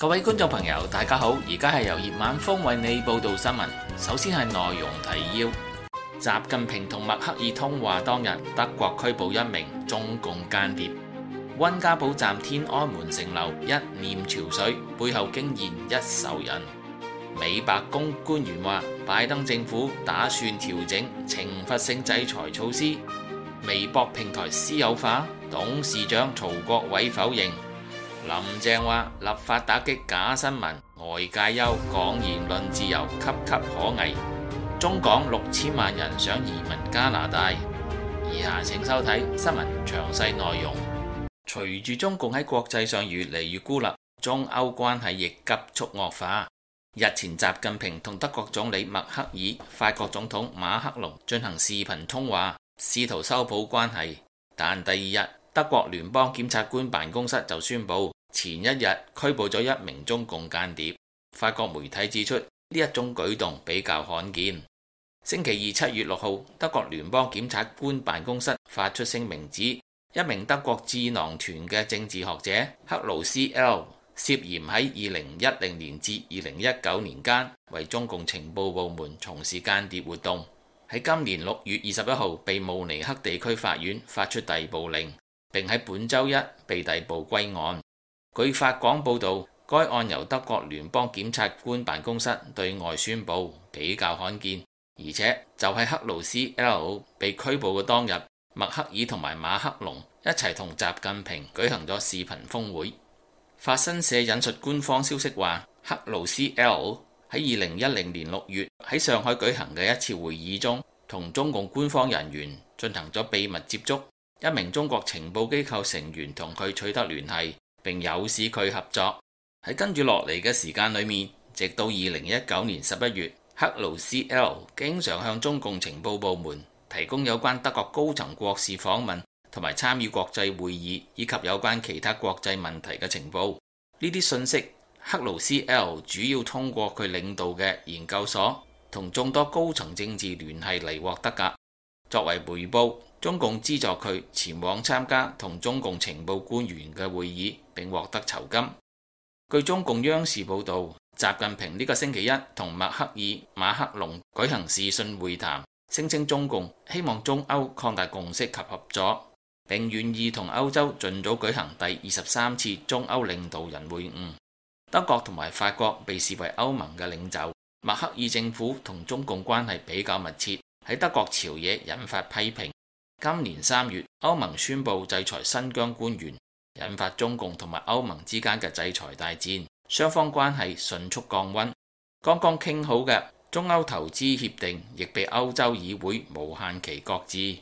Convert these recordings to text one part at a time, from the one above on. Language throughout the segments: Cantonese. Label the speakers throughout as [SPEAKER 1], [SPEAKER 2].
[SPEAKER 1] 各位觀眾朋友，大家好！而家係由葉晚風為你報道新聞。首先係內容提要：習近平同默克爾通話當日，德國拘捕一名中共間諜；溫家寶站天安門城樓一念潮水，背後竟然一仇人。美白宮官員話，拜登政府打算調整懲罰性制裁措施。微博平台私有化，董事長曹國偉否認。林鄭話立法打擊假新聞，外界憂講言論自由岌岌可危。中港6000萬人想移民加拿大。以下請收睇新聞詳細內容。隨住中共喺國際上越嚟越孤立，中歐關係亦急速惡化。日前習近平同德國總理默克爾、法國總統馬克龍進行視頻通話，試圖修補關係，但第二日德國聯邦檢察官辦公室就宣布，前一日拘捕咗一名中共間諜。法國媒體指出，呢一種舉動比較罕見。星期二7月6號，德國聯邦檢察官辦公室發出聲明指，一名德國智囊團嘅政治學者克魯斯 L 涉嫌喺2010年至2019年間為中共情報部門從事間諜活動，喺今年6月21號被慕尼黑地區法院發出逮捕令，並喺本週一被逮捕歸案。據法廣報導，該案由德國聯邦檢察官辦公室對外宣佈，比較罕見。而且就喺克魯斯 L 被拘捕嘅當日，默克爾同埋馬克龍一齊同習近平舉行咗視頻峰會。法新社引述官方消息話，克魯斯 L 喺2010年6月喺上海舉行嘅一次會議中，同中共官方人員進行咗秘密接觸。一名中國情報機構成員同佢取得聯繫，並誘使佢合作。喺跟住落嚟嘅時間裏面，直到2019年11月，克魯斯 L 經常向中共情報部門提供有關德國高層國事訪問同埋參與國際會議以及有關其他國際問題嘅情報。呢啲信息，克魯斯 L 主要通過佢領導嘅研究所同眾多高層政治聯繫嚟獲得㗎。作為回報，中共資助佢前往參加同中共情報官員嘅會議，並獲得酬金。據中共央視報導，習近平呢個星期一同默克爾、馬克龍舉行視訊會談，聲稱中共希望中歐擴大共識及合作，並願意同歐洲盡早舉行第23次中歐領導人會晤。德國同埋法國被視為歐盟嘅領袖，默克爾政府同中共關係比較密切，喺德國朝野引發批評。今年3月，歐盟宣布制裁新疆官員，引發中共同埋歐盟之間嘅制裁大戰，雙方關係迅速降溫。剛剛傾好嘅中歐投資協定亦被歐洲議會無限期擱置。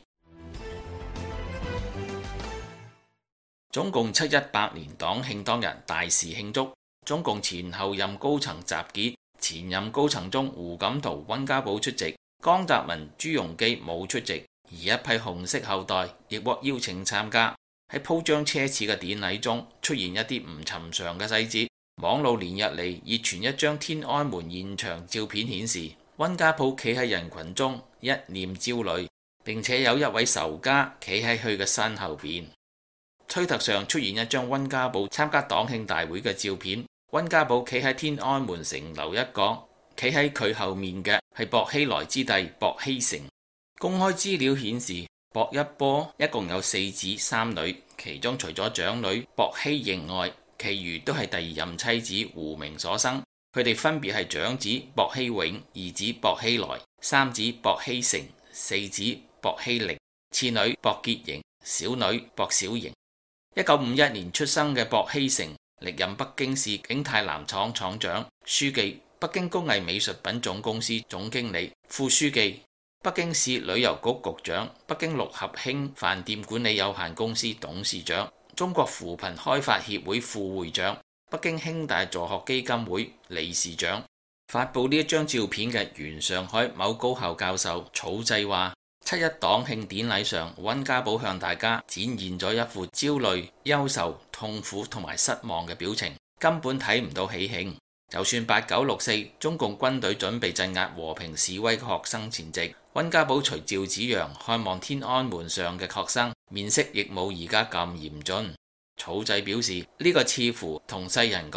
[SPEAKER 1] 中共718年黨慶當日大肆慶祝，中共前後任高層集結，前任高層中胡錦濤、溫家寶出席，江澤民、朱鎔基冇出席。而一批紅色後代亦獲邀請參加。喺鋪張奢侈嘅典禮中，出現一啲唔尋常嘅細節。網路連日嚟熱傳一張天安門現場照片，顯示溫家寶企喺人群中一臉焦慮，並且有一位仇家企喺佢嘅身後邊。推特上出現一張溫家寶參加黨慶大會嘅照片，溫家寶企喺天安門城樓一角，企喺佢後面嘅係薄熙來之弟薄熙成。公開資料顯示，薄一波一共有4子3女，其中除咗長女薄熙盈外，其餘都係第二任妻子胡明所生。佢哋分別係長子薄熙永、二子薄熙來、三子薄熙成、四子薄熙齡、次女薄潔瑩、小女薄小瑩。1951年出生嘅薄熙成，歷任北京市景泰藍廠廠長、書記、北京工藝美術品總公司總經理、副書記、北京市旅遊局局長、北京六合興飯店管理有限公司董事長、中國扶貧開發協會副會長、北京興大助學基金會理事長。發布呢一張照片嘅原上海某高校教授草製話，7·1黨慶典禮上，溫家寶向大家展現咗一副焦慮、憂愁、痛苦同埋失望嘅表情，根本睇唔到喜慶。就算8964中共軍隊準備鎮壓和平示威嘅學生前夕，溫家寶隨趙紫陽看望天安門上嘅學生，面色亦冇而家咁嚴峻。草製表示，呢個似乎同世人講，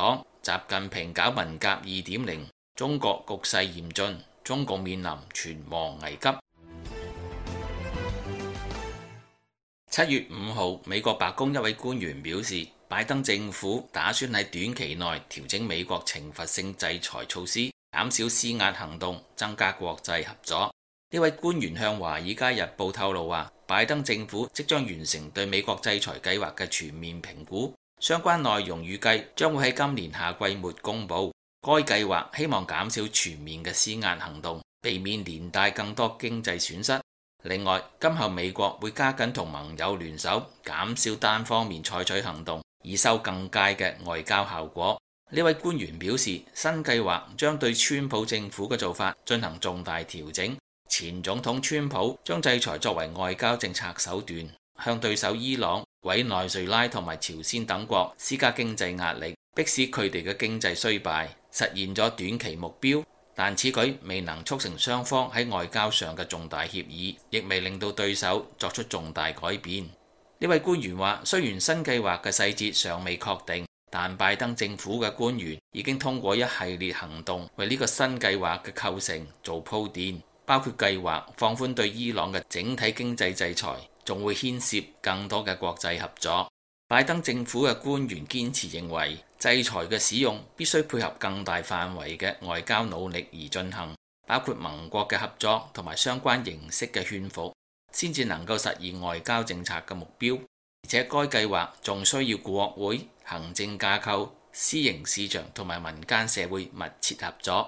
[SPEAKER 1] 習近平搞文革2.0，中國局勢嚴峻，中共面臨存亡危急。7月5號，美國白宮一位官員表示，拜登政府打算喺短期內調整美國懲罰性制裁措施，減少施壓行動，增加國際合作。呢位官員向《華爾街日報》透露話，拜登政府即將完成對美國制裁計劃嘅全面評估，相關內容預計將會喺今年夏季末公佈。該計劃希望減少全面嘅施壓行動，避免連帶更多經濟損失。另外，今後美國會加緊同盟友聯手，減少單方面採取行動，以收更佳嘅外交效果。呢位官員表示，新計劃將對川普政府嘅做法進行重大調整。前總統川普將制裁作為外交政策手段，向對手伊朗、委內瑞拉同埋朝鮮等國施加經濟壓力，迫使佢哋嘅經濟衰敗，實現咗短期目標。但此舉未能促成雙方喺外交上嘅重大協議，亦未令到對手作出重大改變。呢位官員話，雖然新計劃嘅細節尚未確定，但拜登政府嘅官員已經通過一系列行動為呢個新計劃嘅構成做鋪墊，包括計劃放寬對伊朗嘅整體經濟制裁，仲會牽涉更多嘅國際合作。拜登政府嘅官員堅持認為，制裁嘅使用必須配合更大範圍嘅外交努力而進行，包括盟國嘅合作同埋相關形式嘅勸服，先至能夠實現外交政策嘅目標。而且該計劃仲需要國會、行政架構、私營市場同埋民間社會密切合作。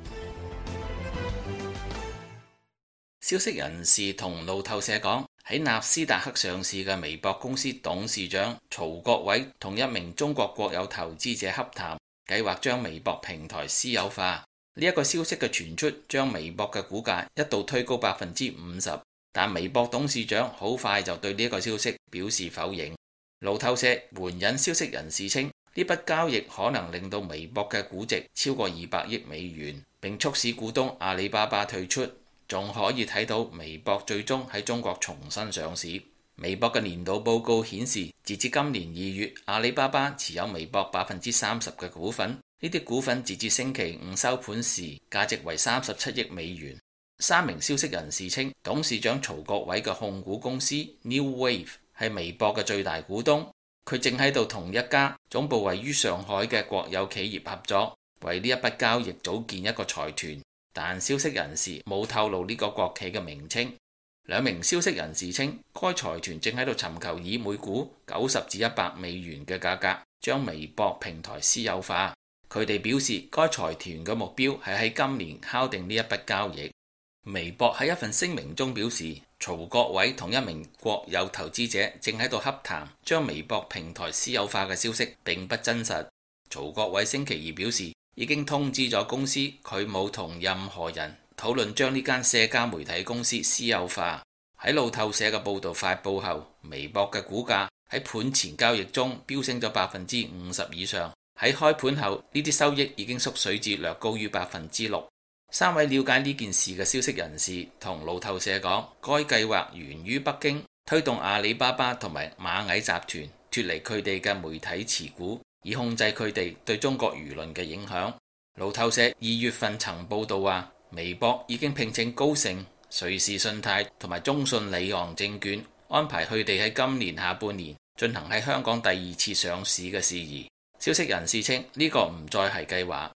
[SPEAKER 1] 消息人士同路透社講，喺納斯達克上市嘅微博公司董事長曹國偉同一名中國國有投資者洽談，計劃將微博平台私有化。呢一個消息嘅傳出，將微博嘅股價一度推高50%，但微博董事長好快就對呢一個消息表示否認。路透社援引消息人士稱，呢筆交易可能令到微博嘅估值超過200億美元，並促使股東阿里巴巴退出。仲可以睇到微博最終喺中國重新上市。微博嘅年度報告顯示，截至今年2月，阿里巴巴持有微博30%嘅股份。呢啲股份截至星期五收盤時，價值為37億美元。3名消息人士稱，董事長曹國偉嘅控股公司 New Wave 係微博嘅最大股東，佢正喺度同一家總部位於上海嘅國有企業合作，為呢一筆交易組建一個財團。但消息人士冇透露呢個國企嘅名稱。2名消息人士稱，該財團正喺度尋求以每股90至100美元嘅價格將微博平台私有化。佢哋表示，該財團嘅目標係喺今年敲定呢一筆交易。微博喺一份聲明中表示，曹國偉同一名國有投資者正喺度洽談將微博平台私有化嘅消息並不真實。曹國偉星期二表示，已經通知咗公司，佢冇同任何人討論將呢間社交媒體公司私有化。喺路透社嘅報導發布後，微博嘅股價喺盤前交易中飆升咗50%以上。喺開盤後，呢啲收益已經縮水至略高於6%。3位了解呢件事嘅消息人士同路透社講，該計劃源於北京，推動阿里巴巴同埋螞蟻集團脫離佢哋嘅媒體持股，以控制佢哋對中國輿論嘅影響。路透社2月份曾報道話，微博已經聘請高盛、瑞士信貸同埋中信里昂證券，安排佢哋喺今年下半年進行喺香港第2次上市嘅事宜。消息人士稱，呢個唔再係計劃。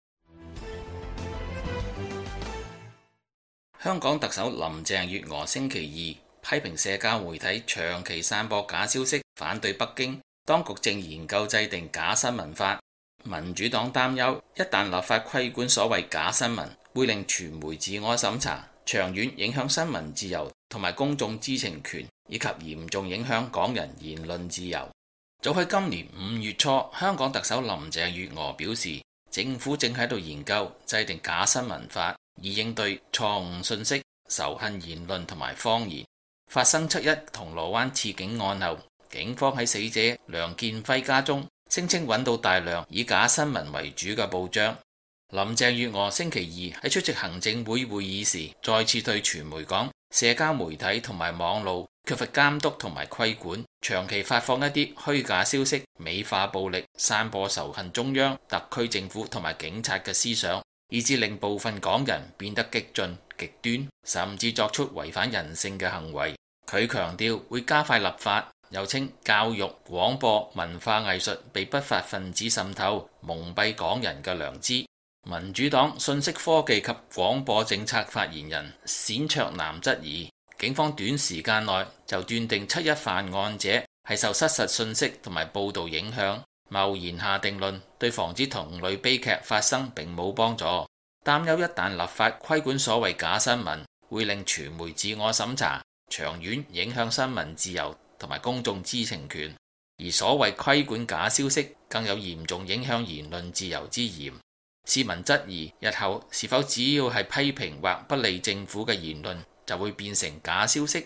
[SPEAKER 1] 香港特首林鄭月娥星期二批評社交媒體長期散播假消息，反對北京當局正研究制定假新聞法。民主黨擔憂，一旦立法規管所謂假新聞，會令傳媒自我審查，長遠影響新聞自由同埋公眾知情權，以及嚴重影響港人言論自由。早喺今年5月初，香港特首林鄭月娥表示，政府正喺度研究制定假新聞法，以應對錯誤信息、仇恨言論同埋謊言。發生7·1銅鑼灣刺警案後，警方喺死者梁建輝家中聲稱揾到大量以假新聞為主嘅報章。林鄭月娥星期二喺出席行政會議時，再次對傳媒講，社交媒體同埋網路缺乏監督同埋規管，長期發放一啲虛假消息，美化暴力，散播仇恨中央、特區政府同埋警察嘅思想，以致令部分港人變得激進、極端，甚至作出違反人性嘅行為。佢強調會加快立法，又稱教育、廣播、文化藝術被不法分子滲透，蒙蔽港人嘅良知。民主黨信息科技及廣播政策發言人冼卓南質疑，警方短時間內就斷定7·1犯案者係受失實信息同埋報導影響，貿然下定論，對防止同類悲劇發生並冇幫助。擔憂一旦立法規管所謂假新聞，會令傳媒自我審查，長遠影響新聞自由同埋公眾知情權。而所謂規管假消息，更有嚴重影響言論自由之嫌。市民質疑日後是否只要係批評或不利政府嘅言論，就會變成假消息。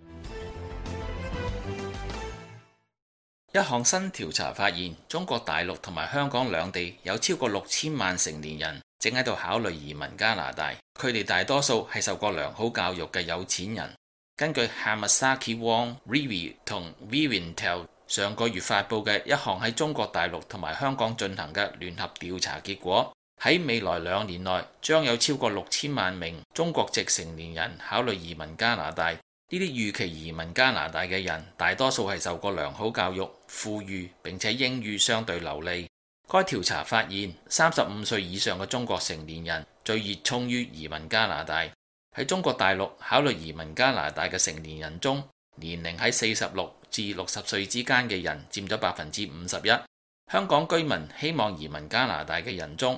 [SPEAKER 1] 一項新調查發現，中國大陸同埋香港兩地有超過6000萬成年人正喺度考慮移民加拿大，佢哋大多數係受過良好教育嘅有錢人。根據 Hamasaki-Wong、Rivi 同 Vivian-Tel 上個月發布嘅一項喺中國大陸同埋香港進行嘅聯合調查結果，喺未來2年內將有超過6000萬名中國籍成年人考慮移民加拿大。呢啲預期移民加拿大嘅人，大多數係受過良好教育、富裕並且英語相對流利。該調查發現，35歲以上嘅中國成年人最熱衷於移民加拿大。喺中國大陸考慮移民加拿大嘅成年人中，年齡喺46至60歲之間嘅人佔咗51%。香港居民希望移民加拿大嘅人中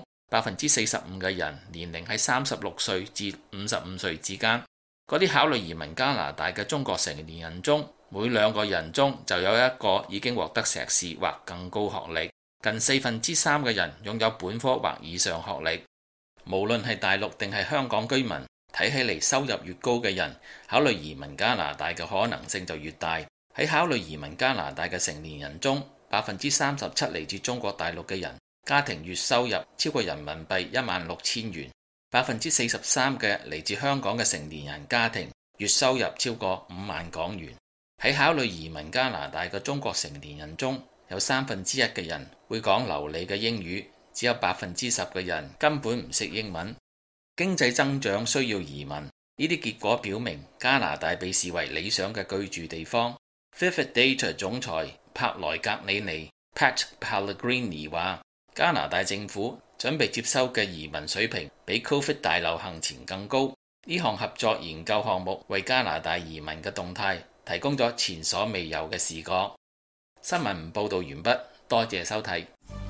[SPEAKER 1] ，45%嘅人年齡喺36歲至55歲之間。嗰啲考慮移民加拿大嘅中國成年人中，每2個人中就有一個已經獲得碩士或更高學歷，近3/4嘅人擁有本科或以上學歷。無論係大陸定係香港居民，睇起嚟收入越高嘅人，考慮移民加拿大嘅可能性就越大。喺考慮移民加拿大嘅成年人中，37%嚟自中國大陸嘅人，家庭月收入超過人民幣16000元。43%嘅嚟自香港嘅成年人家庭，月收入超過5萬港元。喺考慮移民加拿大嘅中國成年人中，有1/3嘅人會講流利嘅英語，只有10%嘅人根本唔識英文。經濟增長需要移民，呢啲結果表明加拿大被視為理想嘅居住地方。Vivid Data 總裁帕萊格里尼 Pat Pellegrini 話，加拿大政府準備接收嘅移民水平比 Covid 大流行前更高。呢項合作研究項目為加拿大移民嘅動態提供咗前所未有嘅視角。新聞報導完畢，多謝收睇。